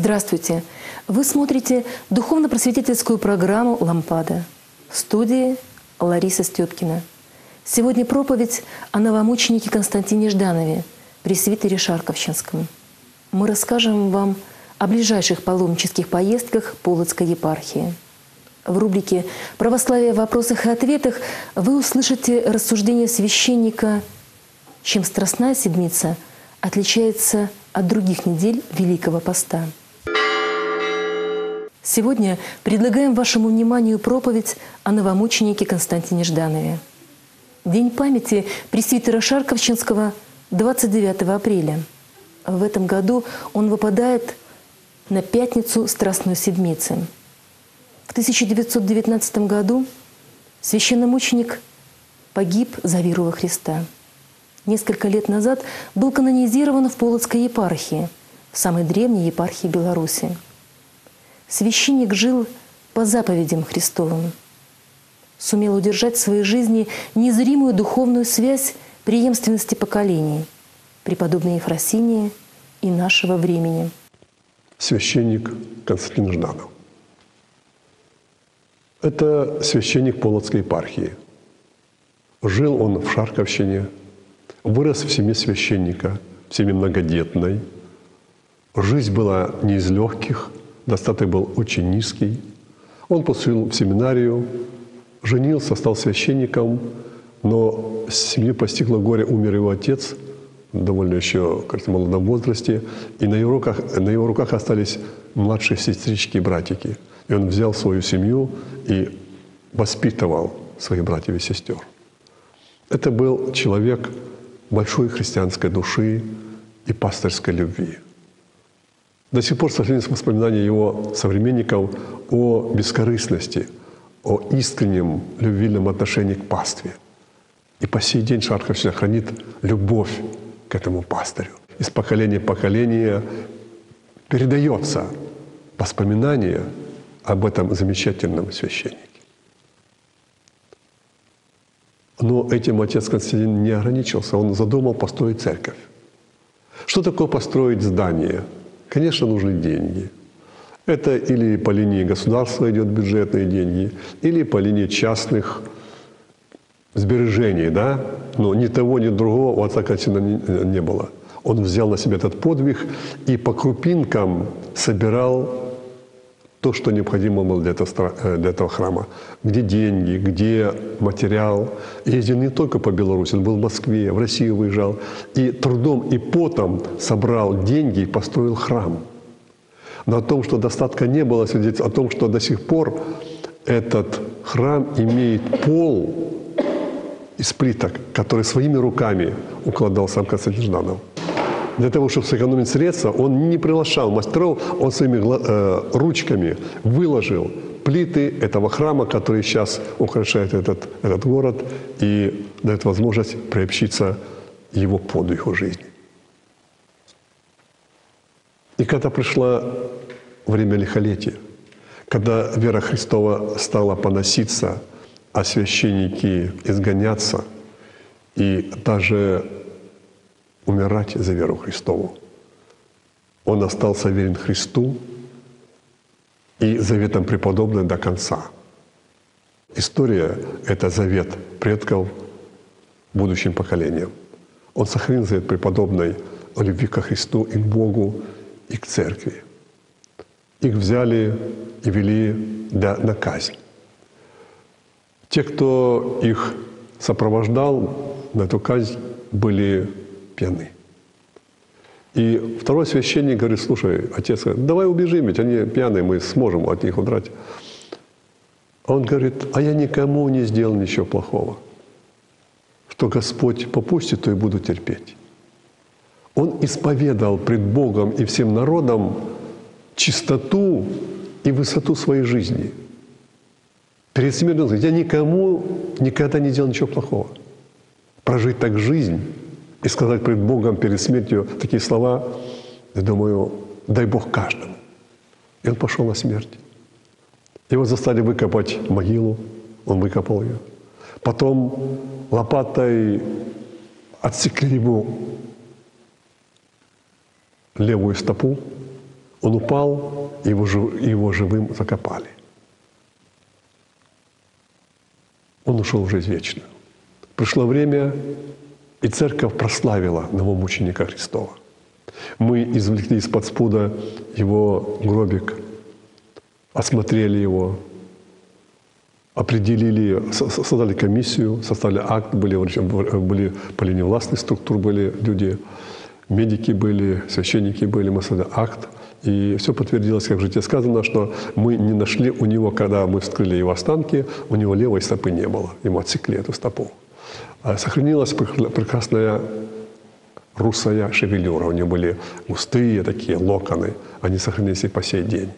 Здравствуйте! Вы смотрите духовно-просветительскую программу «Лампада». В студии Лариса Степкина. Сегодня проповедь о новомученике Константине Жданове, пресвитере Шарковщинском. Мы расскажем вам о ближайших паломнических поездках Полоцкой епархии. В рубрике «Православие в вопросах и ответах» вы услышите рассуждение священника, чем Страстная Седмица отличается от других недель Великого Поста. Сегодня предлагаем вашему вниманию проповедь о новомученике Константине Жданове. День памяти пресвитера Шарковщинского 29 апреля. В этом году он выпадает на пятницу Страстной Седмицы. В 1919 году священномученик погиб за веру во Христа. Несколько лет назад был канонизирован в Полоцкой епархии, самой древней епархии Беларуси. Священник жил по заповедям Христовым, сумел удержать в своей жизни незримую духовную связь преемственности поколений, преподобной Ефросинии и нашего времени. Священник Константин Жданов. Это священник Полоцкой епархии. Жил он в Шарковщине, вырос в семье священника, в семье многодетной. Жизнь была не из легких, достаток был очень низкий. Он поступил в семинарию, женился, стал священником, но семью постигло горе, умер его отец, довольно еще в молодом возрасте, и на его руках остались младшие сестрички и братики. И он взял свою семью и воспитывал своих братьев и сестер. Это был человек большой христианской души и пастырской любви. До сих пор сохранились воспоминания его современников о бескорыстности, о искреннем любвильном отношении к пастве. И по сей день Шарковщина хранит любовь к этому пастырю. Из поколения в поколение передается воспоминание об этом замечательном священнике. Но этим отец Константин не ограничился. Он задумал построить церковь. Что такое построить здание? Конечно, нужны деньги. Это или по линии государства идет бюджетные деньги, или по линии частных сбережений, да? Но ни того, ни другого у отца Константина не было. Он взял на себя этот подвиг и по крупинкам собирал то, что необходимо было для этого храма. Где деньги, где материал. Ездил не только по Беларуси, он был в Москве, в Россию выезжал. И трудом и потом собрал деньги и построил храм. Но о том, что достатка не было, свидетельствует о том, что до сих пор этот храм имеет пол из плиток, который своими руками укладал сам Константин Жданов. Для того, чтобы сэкономить средства, он не приглашал мастеров, он своими ручками выложил плиты этого храма, который сейчас украшает этот город и дает возможность приобщиться его подвигу жизни. И когда пришло время лихолетия, когда вера Христова стала поноситься, а священники изгоняться и даже умирать за веру Христову, он остался верен Христу и заветом преподобных до конца. История — это завет предков будущим поколениям. Он сохранил завет преподобной о любви ко Христу и к Богу, и к Церкви. Их взяли и вели на казнь. Те, кто их сопровождал на эту казнь, были пьяны. И второй священник говорит: слушай, отец, давай убежим, ведь они пьяные, мы сможем от них удрать. А он говорит: а я никому не сделал ничего плохого. Что Господь попустит, то и буду терпеть. Он исповедал пред Богом и всем народом чистоту и высоту своей жизни. Перед смертью он говорит: я никому никогда не делал ничего плохого. Прожить так жизнь и сказать пред Богом перед смертью такие слова, я думаю, дай Бог каждому. И он пошел на смерть. Его заставили выкопать могилу, он выкопал ее. Потом лопатой отсекли ему левую стопу, Он упал, его живым закопали. Он ушел в жизнь вечную. Пришло время, и церковь прославила новомученика Христова. Мы извлекли из-под спуда его гробик, осмотрели его, определили, создали комиссию, составили акт, были по линии властных структур были люди, медики были, священники были, мы создали акт. И все подтвердилось, как в житии сказано, что мы не нашли у него, когда мы вскрыли его останки, у него левой стопы не было. Ему отсекли эту стопу. Сохранилась прекрасная русая шевелюра. У него были густые такие локоны. Они сохранились и по сей день.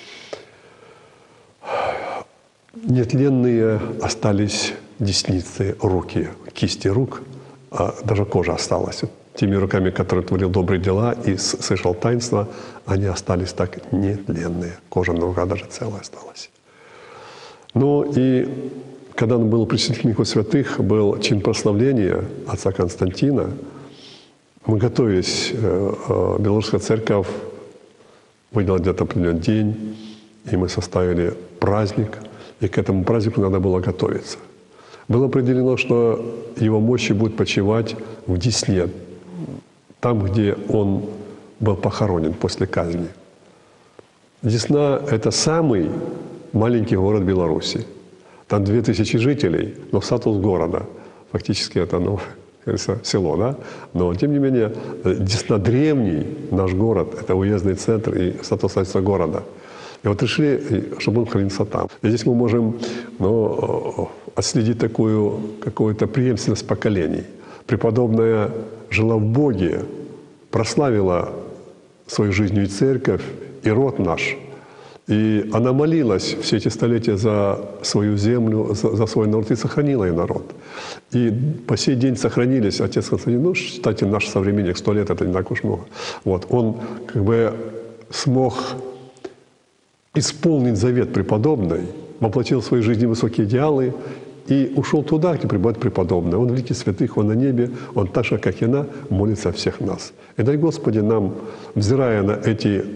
Нетленные остались десницы, руки, кисти рук. Даже кожа осталась. Теми руками, которые творил добрые дела и совершал таинства, они остались так нетленные. Кожа на руках даже целая осталась. Ну и когда он был причислен к лику святых, был чин прославления отца Константина. Мы готовились, Белорусская церковь выделила где-то определенный день, и мы составили праздник, и к этому празднику надо было готовиться. Было определено, что его мощи будут почивать в Десне, там, где он был похоронен после казни. Десна – это самый маленький город Беларуси. Там 2000 жителей, но статус города. Фактически это, село, да? Но, тем не менее, Десна – древний наш город, это уездный центр и статус города. И вот решили, чтобы он хранился там. И здесь мы можем отследить такую какую-то преемственность поколений. Преподобная жила в Боге, прославила свою жизнью и церковь, и род наш. И она молилась все эти столетия за свою землю, за свой народ, и сохранила и народ. И по сей день сохранились. Отец Константин, кстати, наш современник, 100 лет, это не так уж много. Вот, он как бы смог исполнить завет преподобной, воплотил в своей жизни высокие идеалы, и ушел туда, где пребывает преподобный. Он великий святых, он на небе, он так же, как и она, молится о всех нас. И дай Господи нам, взирая на эти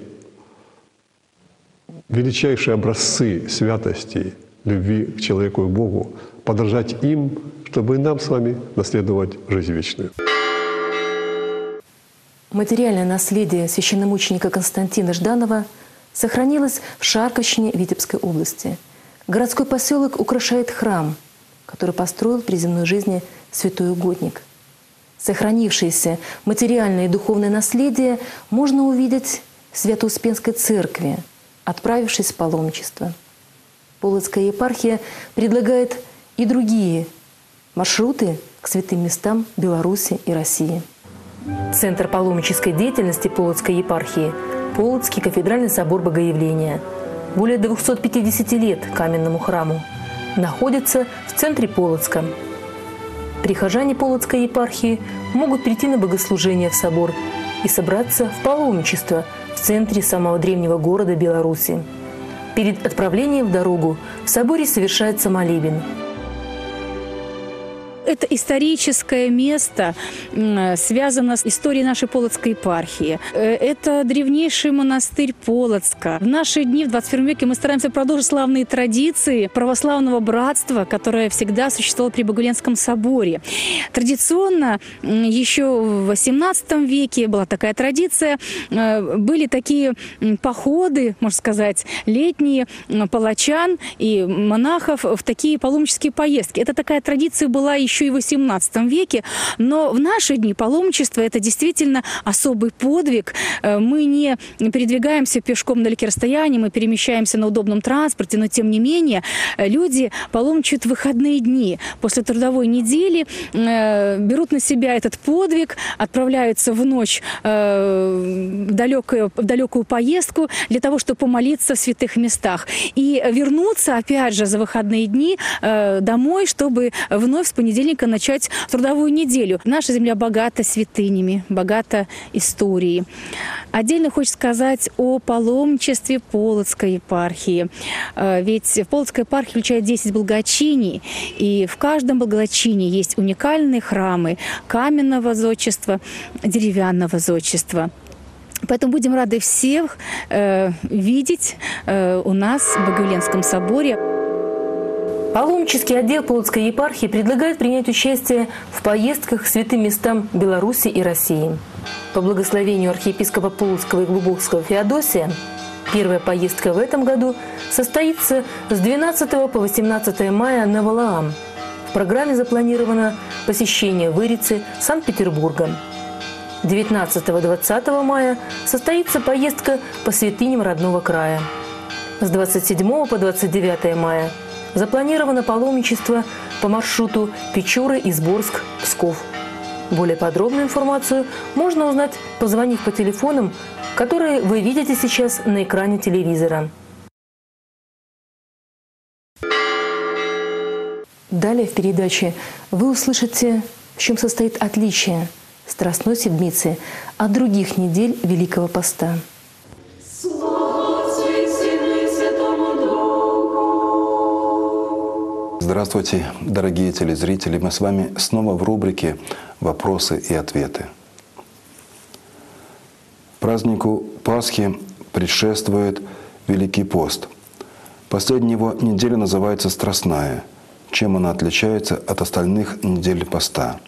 величайшие образцы святости, любви к человеку и Богу, подражать им, чтобы и нам с вами наследовать жизнь вечную. Материальное наследие священномученика Константина Жданова сохранилось в Шарковщине Витебской области. Городской поселок украшает храм, который построил при земной жизни святой угодник. Сохранившееся материальное и духовное наследие можно увидеть в Свято-Успенской церкви, отправившись в паломничество. Полоцкая епархия предлагает и другие маршруты к святым местам Беларуси и России. Центр паломнической деятельности Полоцкой епархии – Полоцкий кафедральный собор Богоявления. Более 250 лет каменному храму. Находится в центре Полоцка. Прихожане Полоцкой епархии могут прийти на богослужение в собор и собраться в паломничество в центре самого древнего города Беларуси. Перед отправлением в дорогу в соборе совершается молебен. Это историческое место связано с историей нашей Полоцкой епархии. Это древнейший монастырь Полоцка. В наши дни, в 21 веке, мы стараемся продолжить славные традиции православного братства, которое всегда существовало при Богоявленском соборе. Традиционно еще в XVIII веке была такая традиция. Были такие походы, можно сказать, летние палачан и монахов в такие паломнические поездки. Это такая традиция была еще и в XVIII веке, но в наши дни паломничество – это действительно особый подвиг. Мы не передвигаемся пешком на далекие расстояния, мы перемещаемся на удобном транспорте, но тем не менее люди паломничают в выходные дни. После трудовой недели берут на себя этот подвиг, отправляются в ночь в далекую поездку для того, чтобы помолиться в святых местах. И вернуться, опять же, за выходные дни домой, чтобы вновь с понедельника начать трудовую неделю. Наша земля богата святынями, богата историей. Отдельно хочется сказать о паломничестве Полоцкой епархии. Ведь Полоцкая епархия включает 10 благочиний, и в каждом благочинии есть уникальные храмы каменного зодчества, деревянного зодчества. Поэтому будем рады всех видеть у нас в Богоявленском соборе. Паломнический отдел Полоцкой епархии предлагает принять участие в поездках к святым местам Беларуси и России. По благословению архиепископа Полоцкого и Глубокского Феодосия первая поездка в этом году состоится с 12 по 18 мая на Валаам. В программе запланировано посещение Вырицы, Санкт-Петербурга. 19-20 мая состоится поездка по святыням родного края. С 27 по 29 мая запланировано паломничество по маршруту Печоры, Изборск, Псков. Более подробную информацию можно узнать, позвонив по телефонам, которые вы видите сейчас на экране телевизора. Далее в передаче вы услышите, в чем состоит отличие Страстной Седмицы от других недель Великого Поста. Здравствуйте, дорогие телезрители! Мы с вами снова в рубрике «Вопросы и ответы». Празднику Пасхи предшествует Великий пост. Последняя его неделя называется Страстная. Чем она отличается от остальных недель поста?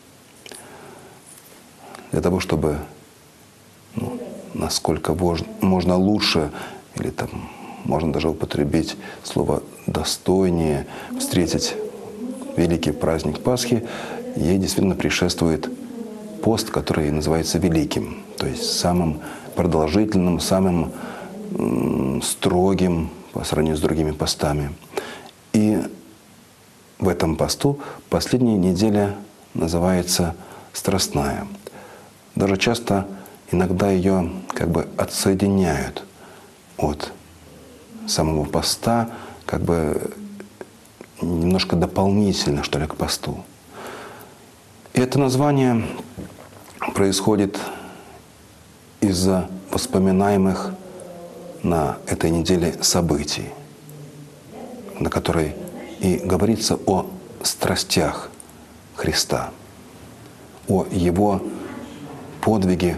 Для того, чтобы насколько можно лучше, или там можно даже употребить слово «достойнее», встретить великий праздник Пасхи, ей действительно предшествует пост, который называется Великим, то есть самым продолжительным, самым строгим по сравнению с другими постами. И в этом посту последняя неделя называется Страстная. Даже часто иногда ее как бы отсоединяют от самого поста, как бы немножко дополнительно, что ли, к посту. И это название происходит из-за воспоминаемых на этой неделе событий, на которой и говорится о страстях Христа, о Его подвиге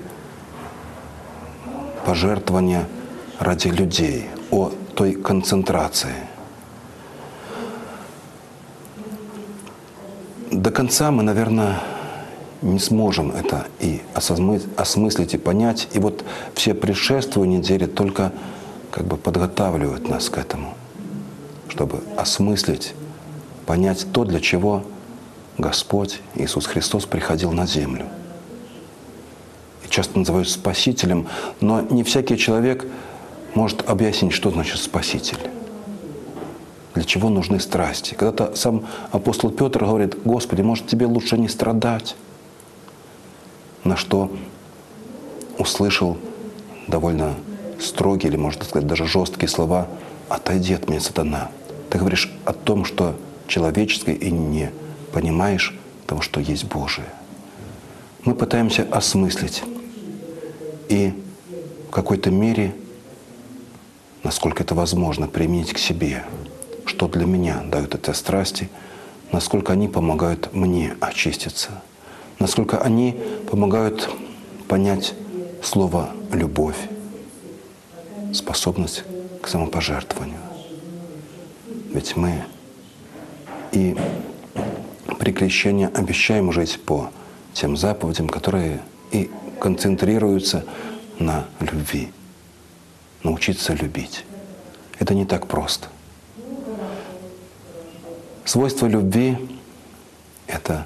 пожертвования ради людей, о той концентрации. До конца мы, наверное, не сможем это и осмыслить, и понять. И вот все предшествующие недели только как бы подготавливают нас к этому, чтобы осмыслить, понять то, для чего Господь Иисус Христос приходил на землю. И часто называют Спасителем, но не всякий человек может объяснить, что значит Спаситель. Для чего нужны страсти. Когда-то сам апостол Петр говорит: «Господи, может, тебе лучше не страдать?» На что услышал довольно строгие, или, можно сказать, даже жесткие слова: «Отойди от меня, сатана. Ты говоришь о том, что человеческое, и не понимаешь того, что есть Божие». Мы пытаемся осмыслить и в какой-то мере, насколько это возможно, применить к себе, что для меня дают эти страсти, насколько они помогают мне очиститься, насколько они помогают понять слово «любовь», способность к самопожертвованию. Ведь мы и при крещении обещаем жить по тем заповедям, которые и концентрируются на любви. Научиться любить. Это не так просто. Свойство любви — это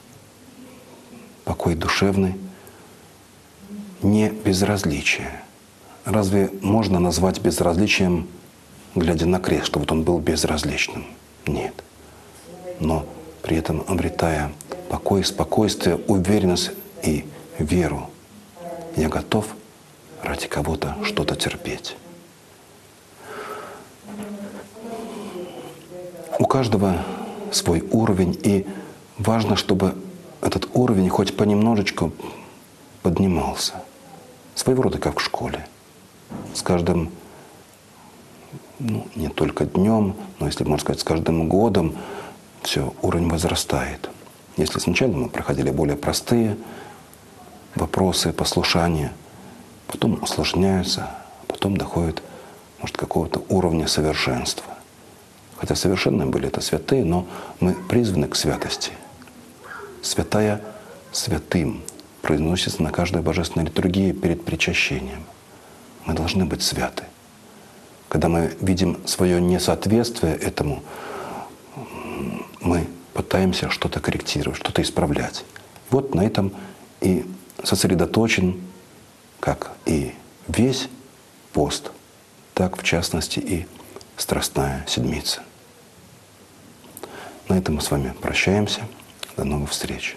покой душевный, не безразличие. Разве можно назвать безразличием, глядя на крест, что вот он был безразличным? Нет. Но при этом обретая покой, спокойствие, уверенность и веру, я готов ради кого-то что-то терпеть. У каждого свой уровень, и важно, чтобы этот уровень хоть понемножечку поднимался. Своего рода как в школе. С каждым, не только днем, но, если можно сказать, с каждым годом все, уровень возрастает. Если сначала мы проходили более простые вопросы послушания, потом усложняются, потом доходят, может, какого-то уровня совершенства. Хотя совершенные были это святые, но мы призваны к святости. Святая святым произносится на каждой божественной литургии перед причащением. Мы должны быть святы. Когда мы видим свое несоответствие этому, мы пытаемся что-то корректировать, что-то исправлять. Вот на этом и сосредоточен, как и весь пост, так в частности и Страстная Седмица. На этом мы с вами прощаемся. До новых встреч.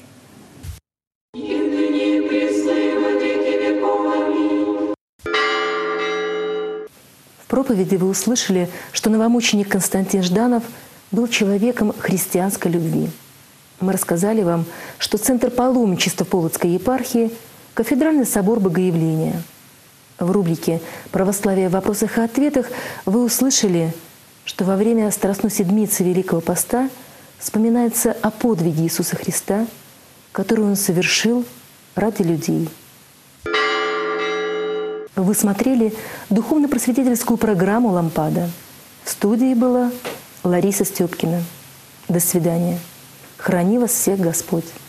В проповеди вы услышали, что новомученик Константин Жданов был человеком христианской любви. Мы рассказали вам, что центр паломничества Полоцкой епархии – Кафедральный собор Богоявления. В рубрике «Православие в вопросах и ответах» вы услышали, что во время Страстной Седмицы Великого Поста вспоминается о подвиге Иисуса Христа, который Он совершил ради людей. Вы смотрели духовно-просветительскую программу «Лампада». В студии была Лариса Степкина. До свидания. Храни вас всех Господь.